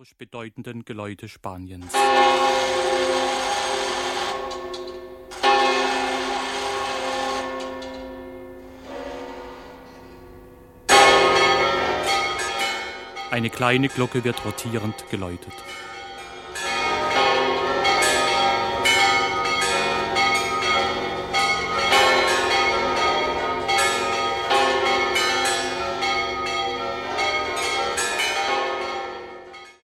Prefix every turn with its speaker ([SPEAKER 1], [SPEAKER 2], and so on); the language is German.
[SPEAKER 1] historisch bedeutenden Geläute Spaniens. Eine kleine Glocke wird rotierend geläutet.